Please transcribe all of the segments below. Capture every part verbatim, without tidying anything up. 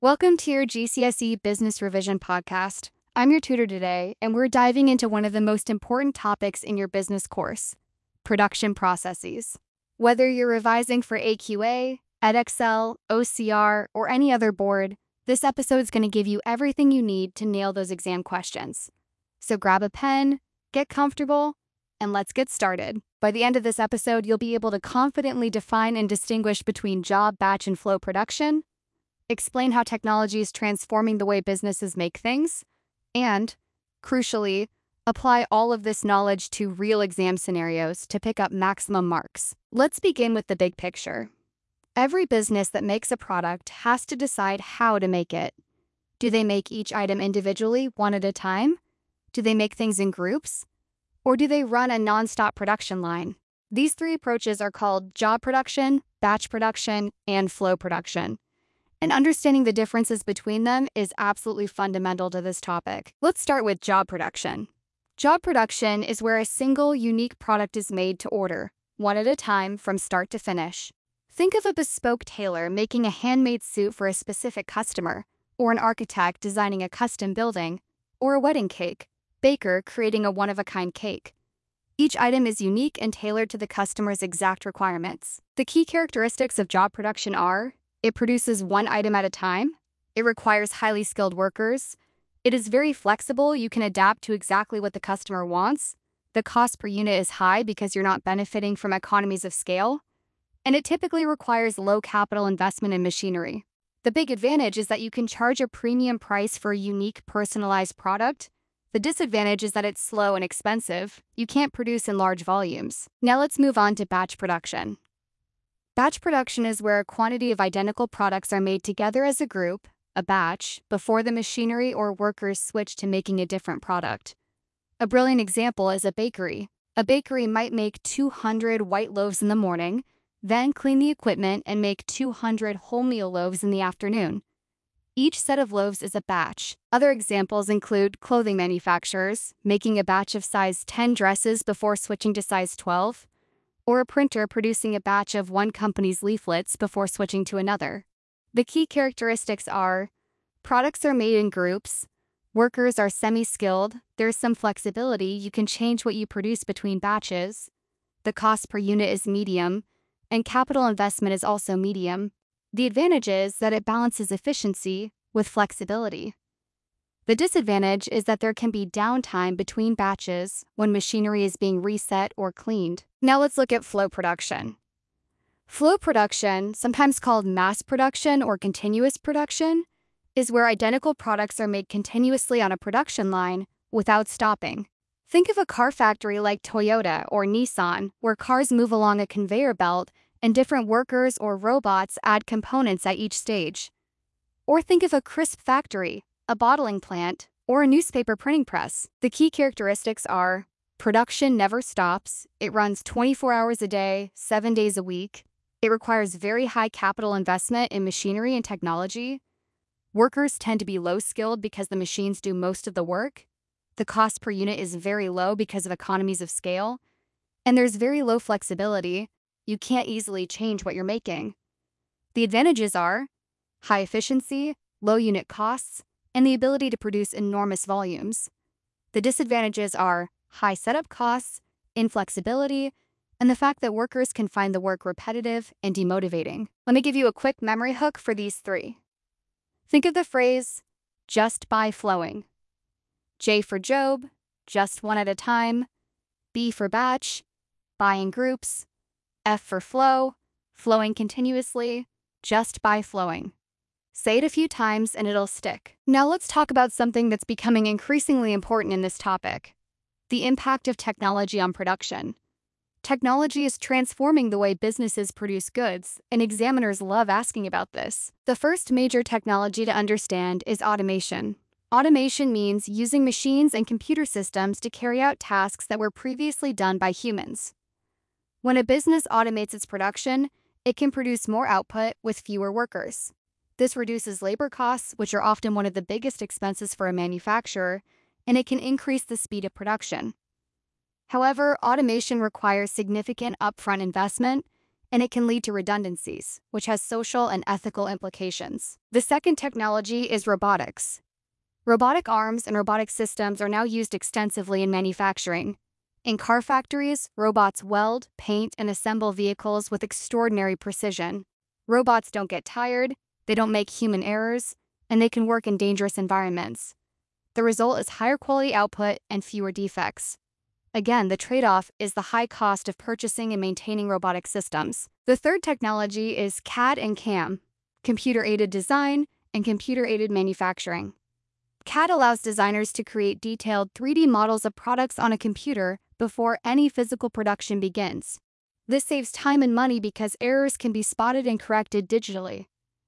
Welcome to your G C S E Business Revision Podcast. I'm your tutor today, and we're diving into one of the most important topics in your business course, production processes. Whether you're revising for A Q A, Edexcel, O C R, or any other board, this episode is going to give you everything you need to nail those exam questions. So grab a pen, get comfortable, and let's get started. By the end of this episode, you'll be able to confidently define and distinguish between job, batch, and flow production, explain how technology is transforming the way businesses make things, and, crucially, apply all of this knowledge to real exam scenarios to pick up maximum marks. Let's begin with the big picture. Every business that makes a product has to decide how to make it. Do they make each item individually, one at a time? Do they make things in groups? Or do they run a non-stop production line? These three approaches are called job production, batch production, and flow production. And understanding the differences between them is absolutely fundamental to this topic. Let's start with job production. Job production is where a single, unique product is made to order, one at a time from start to finish. Think of a bespoke tailor making a handmade suit for a specific customer, or an architect designing a custom building, or a wedding cake baker creating a one-of-a-kind cake. Each item is unique and tailored to the customer's exact requirements. The key characteristics of job production are: it produces one item at a time. It requires highly skilled workers. It is very flexible. You can adapt to exactly what the customer wants. The cost per unit is high because you're not benefiting from economies of scale. And it typically requires low capital investment in machinery. The big advantage is that you can charge a premium price for a unique, personalized product. The disadvantage is that it's slow and expensive. You can't produce in large volumes. Now let's move on to batch production. Batch production is where a quantity of identical products are made together as a group, a batch, before the machinery or workers switch to making a different product. A brilliant example is a bakery. A bakery might make two hundred white loaves in the morning, then clean the equipment and make two hundred wholemeal loaves in the afternoon. Each set of loaves is a batch. Other examples include clothing manufacturers making a batch of size ten dresses before switching to size twelve, or a printer producing a batch of one company's leaflets before switching to another. The key characteristics are: products are made in groups, workers are semi-skilled, there's some flexibility, you can change what you produce between batches, the cost per unit is medium, and capital investment is also medium. The advantage is that it balances efficiency with flexibility. The disadvantage is that there can be downtime between batches when machinery is being reset or cleaned. Now let's look at flow production. Flow production, sometimes called mass production or continuous production, is where identical products are made continuously on a production line without stopping. Think of a car factory like Toyota or Nissan, where cars move along a conveyor belt and different workers or robots add components at each stage. Or think of a crisp factory, a bottling plant, or a newspaper printing press. The key characteristics are: production never stops, it runs twenty-four hours a day, seven days a week, it requires very high capital investment in machinery and technology, workers tend to be low-skilled because the machines do most of the work, the cost per unit is very low because of economies of scale, and there's very low flexibility. You can't easily change what you're making. The advantages are high efficiency, low unit costs, and the ability to produce enormous volumes. The disadvantages are high setup costs, inflexibility, and the fact that workers can find the work repetitive and demotivating. Let me give you a quick memory hook for these three. Think of the phrase, just by flowing. J for Job, just one at a time. B for batch, buy in groups. F for flow, flowing continuously, just by flowing. Say it a few times and it'll stick. Now let's talk about something that's becoming increasingly important in this topic: the impact of technology on production. Technology is transforming the way businesses produce goods, and examiners love asking about this. The first major technology to understand is automation. Automation means using machines and computer systems to carry out tasks that were previously done by humans. When a business automates its production, it can produce more output with fewer workers. This reduces labor costs, which are often one of the biggest expenses for a manufacturer, and it can increase the speed of production. However, automation requires significant upfront investment, and it can lead to redundancies, which has social and ethical implications. The second technology is robotics. Robotic arms and robotic systems are now used extensively in manufacturing. In car factories, robots weld, paint, and assemble vehicles with extraordinary precision. Robots don't get tired, they don't make human errors, and they can work in dangerous environments. The result is higher quality output and fewer defects. Again, the trade-off is the high cost of purchasing and maintaining robotic systems. The third technology is C A D and C A M, computer-aided design and computer-aided manufacturing. C A D allows designers to create detailed three D models of products on a computer before any physical production begins. This saves time and money because errors can be spotted and corrected digitally.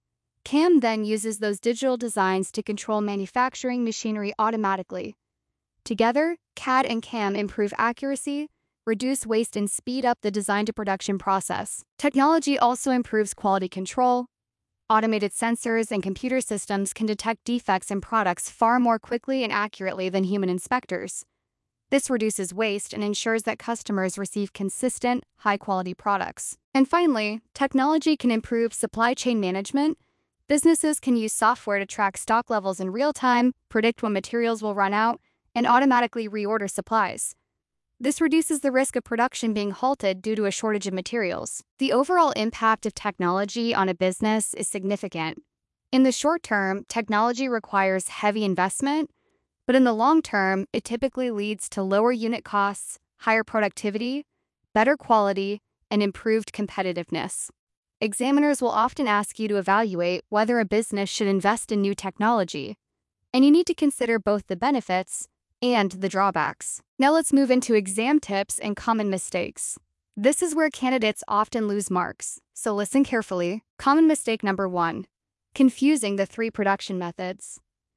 C A M then uses those digital designs to control manufacturing machinery automatically. Together, C A D and C A M improve accuracy, reduce waste, and speed up the design-to-production process. Technology also improves quality control. Automated sensors and computer systems can detect defects in products far more quickly and accurately than human inspectors. This reduces waste and ensures that customers receive consistent, high-quality products. And finally, technology can improve supply chain management. Businesses can use software to track stock levels in real time, predict when materials will run out, and automatically reorder supplies. This reduces the risk of production being halted due to a shortage of materials. The overall impact of technology on a business is significant. In the short term, technology requires heavy investment, but in the long term, it typically leads to lower unit costs, higher productivity, better quality, and improved competitiveness. Examiners will often ask you to evaluate whether a business should invest in new technology, and you need to consider both the benefits and the drawbacks. Now let's move into exam tips and common mistakes. This is where candidates often lose marks, so listen carefully. Common mistake number one, confusing the three production methods.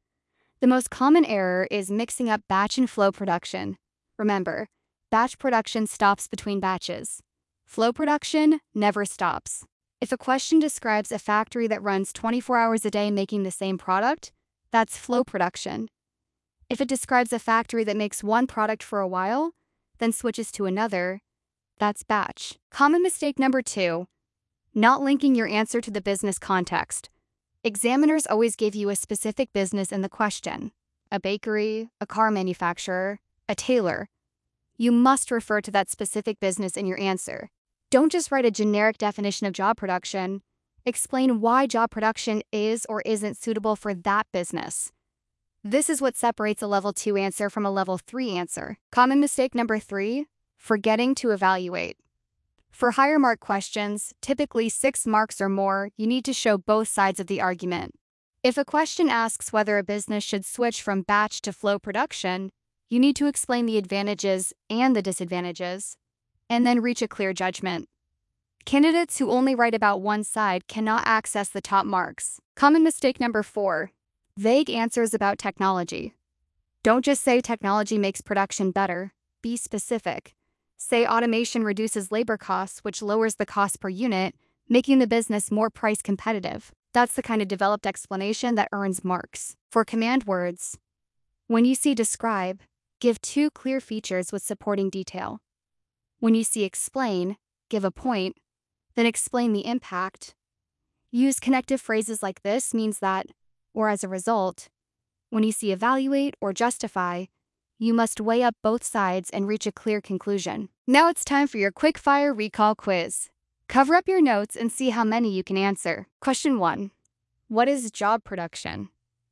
The most common error is mixing up batch and flow production. Remember, batch production stops between batches. Flow production never stops. If a question describes a factory that runs twenty-four hours a day making the same product, that's flow production. If it describes a factory that makes one product for a while, then switches to another, that's batch. Common mistake number two, not linking your answer to the business context. Examiners always give you a specific business in the question: a bakery, a car manufacturer, a tailor. You must refer to that specific business in your answer. Don't just write a generic definition of job production. Explain why job production is or isn't suitable for that business. This is what separates a level two answer from a level three answer. Common mistake number three, forgetting to evaluate. For higher mark questions, typically six marks or more, you need to show both sides of the argument. If a question asks whether a business should switch from batch to flow production, you need to explain the advantages and the disadvantages, and then reach a clear judgment. Candidates who only write about one side cannot access the top marks. Common mistake number four, vague answers about technology. Don't just say technology makes production better. Be specific. Say automation reduces labor costs, which lowers the cost per unit, making the business more price competitive. That's the kind of developed explanation that earns marks. For command words, when you see describe, give two clear features with supporting detail. When you see explain, give a point, then explain the impact. Use connective phrases like this means that, or as a result. When you see evaluate or justify, you must weigh up both sides and reach a clear conclusion. Now it's time for your quick-fire recall quiz. Cover up your notes and see how many you can answer. Question one. What is job production?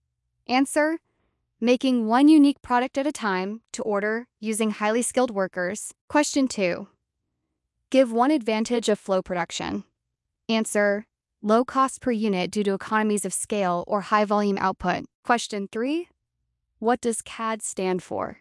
Answer: making one unique product at a time to order using highly skilled workers. Question two. Give one advantage of flow production. Answer: low cost per unit due to economies of scale or high volume output. Question three. What does C A D stand for?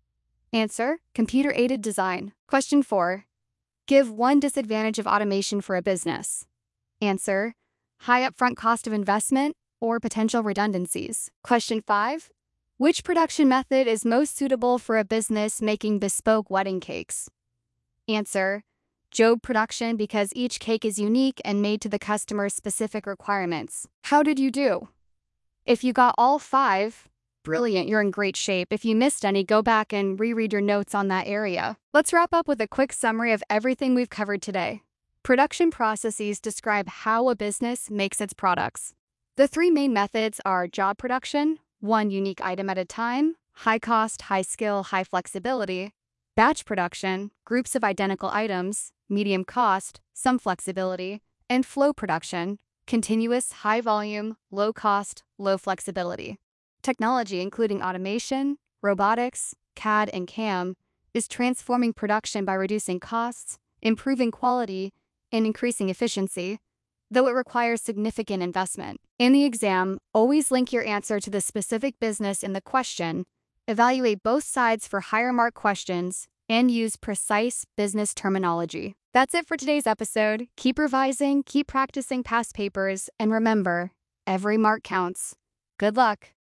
Answer: computer-aided design. Question four. Give one disadvantage of automation for a business. Answer: high upfront cost of investment or potential redundancies. Question five. Which production method is most suitable for a business making bespoke wedding cakes? Answer: Job production, because each cake is unique and made to the customer's specific requirements. How did you do? If you got all five, brilliant, you're in great shape. If you missed any, go back and reread your notes on that area. Let's wrap up with a quick summary of everything we've covered today. Production processes describe how a business makes its products. The three main methods are job production, one unique item at a time, high cost, high skill, high flexibility; batch production, groups of identical items, medium cost, some flexibility; and flow production, continuous, high volume, low cost, low flexibility. Technology, including automation, robotics, C A D, and C A M, is transforming production by reducing costs, improving quality, and increasing efficiency, though it requires significant investment. In the exam, always link your answer to the specific business in the question, evaluate both sides for higher mark questions, and use precise business terminology. That's it for today's episode. Keep revising, keep practicing past papers, and remember, every mark counts. Good luck!